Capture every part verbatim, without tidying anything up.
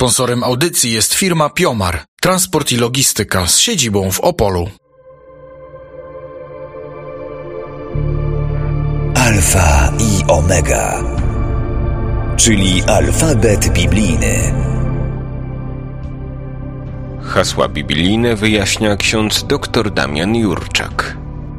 Sponsorem audycji jest firma Piomar, transport i logistyka z siedzibą w Opolu. Alfa i Omega, czyli alfabet biblijny. Hasła biblijne wyjaśnia ksiądz dr Damian Jurczak.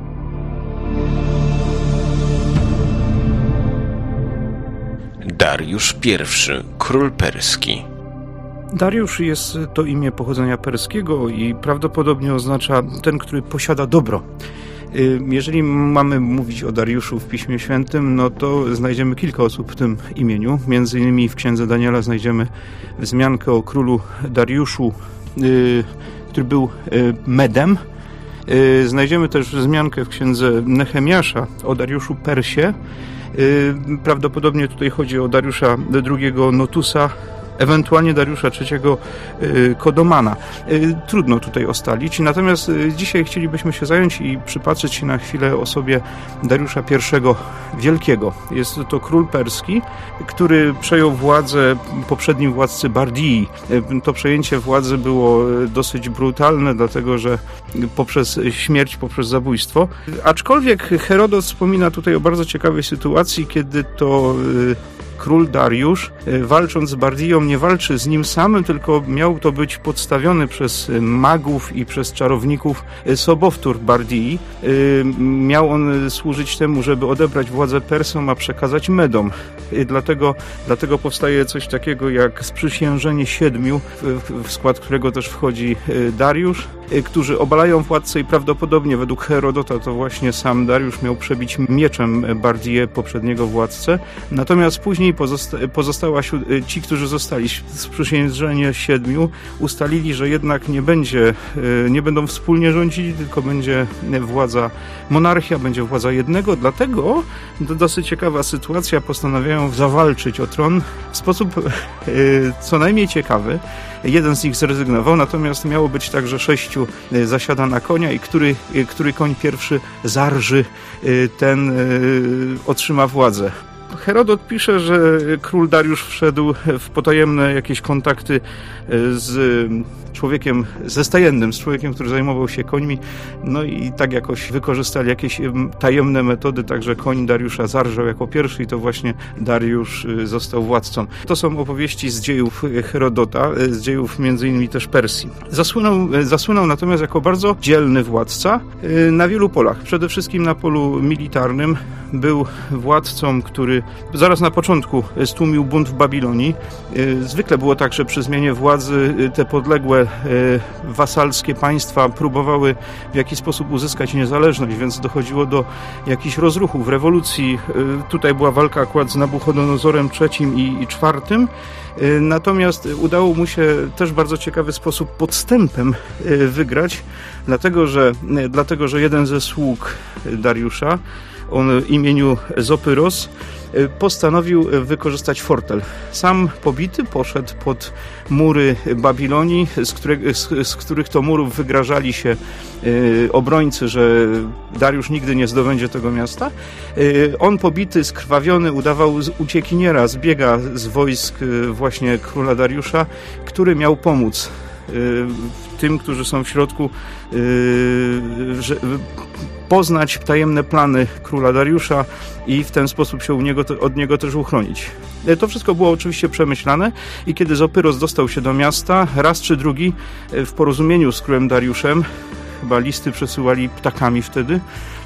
Dariusz I, król perski. Dariusz jest to imię pochodzenia perskiego i prawdopodobnie oznacza ten, który posiada dobro. Jeżeli mamy mówić o Dariuszu w Piśmie Świętym, no to znajdziemy kilka osób w tym imieniu. Między innymi w Księdze Daniela znajdziemy wzmiankę o królu Dariuszu, który był Medem. Znajdziemy też wzmiankę w Księdze Nehemiasza o Dariuszu Persie. Prawdopodobnie tutaj chodzi o Dariusza drugiego Notusa, ewentualnie Dariusza trzeciego Kodomana. Trudno tutaj ostalić. Natomiast dzisiaj chcielibyśmy się zająć i przypatrzeć się na chwilę osobie Dariusza pierwszego Wielkiego. Jest to król perski, który przejął władzę poprzednim władcy Bardii. To przejęcie władzy było dosyć brutalne, dlatego że poprzez śmierć, poprzez zabójstwo. Aczkolwiek Herodot wspomina tutaj o bardzo ciekawej sytuacji, kiedy to król Dariusz, walcząc z Bardiją, nie walczy z nim samym, tylko miał to być podstawiony przez magów i przez czarowników sobowtór Bardii. Miał on służyć temu, żeby odebrać władzę Persom, a przekazać Medom. Dlatego, dlatego powstaje coś takiego jak sprzysiężenie siedmiu, w skład którego też wchodzi Dariusz, którzy obalają władcę i prawdopodobnie według Herodota to właśnie sam Dariusz miał przebić mieczem Bardię, poprzedniego władcę. Natomiast później pozosta- pozostała ci, którzy zostali, sprzysiężenie siedmiu, ustalili, że jednak nie będzie, nie będą wspólnie rządzili, tylko będzie władza monarchia, będzie władza jednego. Dlatego to dosyć ciekawa sytuacja, postanawiają zawalczyć o tron w sposób co najmniej ciekawy. Jeden z nich zrezygnował, natomiast miało być tak, że sześciu zasiada na konia i który, który koń pierwszy zarży, ten otrzyma władzę. Herodot pisze, że król Dariusz wszedł w potajemne jakieś kontakty z człowiekiem, ze stajennym, z człowiekiem, który zajmował się końmi, no i tak jakoś wykorzystali jakieś tajemne metody, także koń Dariusza zarżał jako pierwszy i to właśnie Dariusz został władcą. To są opowieści z dziejów Herodota, z dziejów między innymi też Persji. Zasłynął, zasłynął natomiast jako bardzo dzielny władca na wielu polach. Przede wszystkim na polu militarnym był władcą, który zaraz na początku stłumił bunt w Babilonii. Zwykle było tak, że przy zmianie władzy te podległe wasalskie państwa próbowały w jakiś sposób uzyskać niezależność, więc dochodziło do jakichś rozruchów, rewolucji. Tutaj była walka akurat z Nabuchodonozorem trzecim i czwartym. Natomiast udało mu się też w bardzo ciekawy sposób podstępem wygrać, dlatego że, dlatego, że jeden ze sług Dariusza, on imieniu Zopyros, postanowił wykorzystać fortel. Sam pobity poszedł pod mury Babilonii, z, które, z, z których to murów wygrażali się y, obrońcy, że Dariusz nigdy nie zdobędzie tego miasta. Y, on pobity, skrwawiony, udawał z uciekiniera, zbiega z wojsk y, właśnie króla Dariusza, który miał pomóc y, tym, którzy są w środku, y, że, poznać tajemne plany króla Dariusza i w ten sposób się u niego, od niego też uchronić. To wszystko było oczywiście przemyślane i kiedy Zopyros dostał się do miasta, raz czy drugi w porozumieniu z królem Dariuszem, chyba listy przesyłali ptakami wtedy,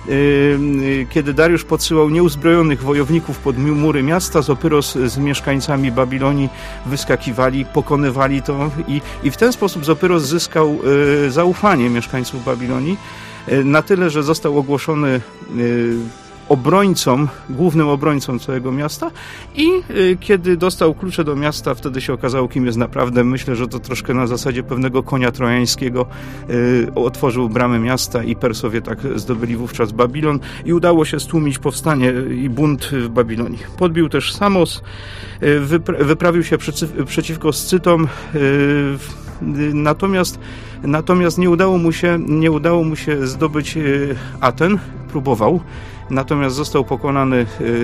kiedy Dariusz podsyłał nieuzbrojonych wojowników pod mury miasta, Zopyros z mieszkańcami Babilonii wyskakiwali, pokonywali to i, i w ten sposób Zopyros zyskał zaufanie mieszkańców Babilonii, na tyle, że został ogłoszony obrońcą, głównym obrońcą całego miasta i kiedy dostał klucze do miasta, wtedy się okazało, kim jest naprawdę. Myślę, że to troszkę na zasadzie pewnego konia trojańskiego otworzył bramy miasta i Persowie tak zdobyli wówczas Babilon i udało się stłumić powstanie i bunt w Babilonii. Podbił też Samos, wypra- wyprawił się przeciw- przeciwko Scytom, Natomiast, natomiast nie udało mu się, nie udało mu się zdobyć Aten, próbował natomiast został pokonany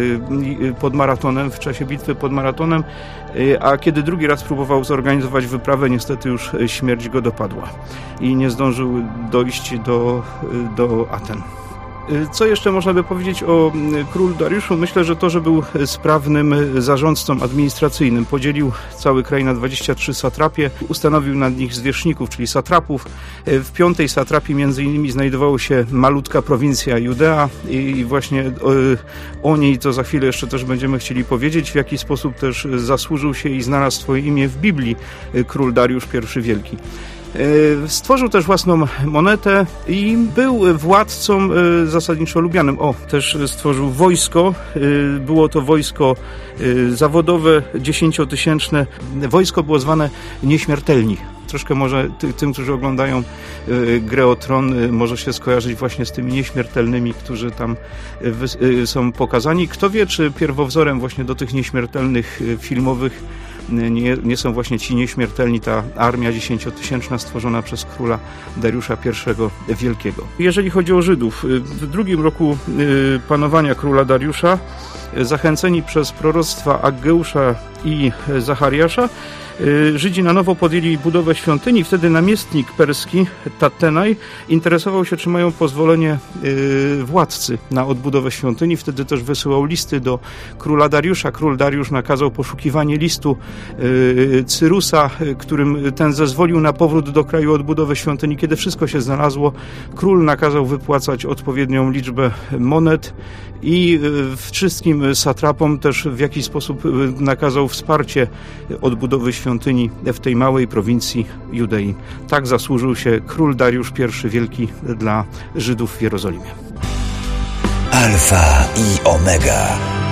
pod Maratonem, w czasie bitwy pod Maratonem, a kiedy drugi raz próbował zorganizować wyprawę, niestety już śmierć go dopadła i nie zdążył dojść do, do Aten. Co jeszcze można by powiedzieć o królu Dariuszu? Myślę, że to, że był sprawnym zarządcą administracyjnym. Podzielił cały kraj na dwadzieścia trzy satrapie, ustanowił nad nich zwierzchników, czyli satrapów. W piątej satrapii między innymi znajdowała się malutka prowincja Judea i właśnie o, o niej to za chwilę jeszcze też będziemy chcieli powiedzieć, w jaki sposób też zasłużył się i znalazł swoje imię w Biblii król Dariusz I Wielki. Stworzył też własną monetę i był władcą zasadniczo lubianym. O, też stworzył wojsko. Było to wojsko zawodowe, dziesięciotysięczne. Wojsko było zwane Nieśmiertelni. Troszkę może ty, tym, którzy oglądają y, grę o Tron, y, może się skojarzyć właśnie z tymi nieśmiertelnymi, którzy tam y, y, są pokazani. Kto wie, czy pierwowzorem właśnie do tych nieśmiertelnych y, filmowych y, nie, nie są właśnie ci nieśmiertelni, ta armia dziesięciotysięczna stworzona przez króla Dariusza I Wielkiego. Jeżeli chodzi o Żydów, y, w drugim roku y, panowania króla Dariusza, y, zachęceni przez proroctwa Aggeusza i Zachariasza, Żydzi na nowo podjęli budowę świątyni. Wtedy namiestnik perski Tattenaj interesował się, czy mają pozwolenie władcy na odbudowę świątyni. Wtedy też wysyłał listy do króla Dariusza. Król Dariusz nakazał poszukiwanie listu Cyrusa, którym ten zezwolił na powrót do kraju, odbudowę świątyni. Kiedy wszystko się znalazło, król nakazał wypłacać odpowiednią liczbę monet i wszystkim satrapom też w jakiś sposób nakazał wsparcie odbudowy świątyni w tej małej prowincji Judei. Tak zasłużył się król Dariusz I Wielki dla Żydów w Jerozolimie. Alfa i Omega.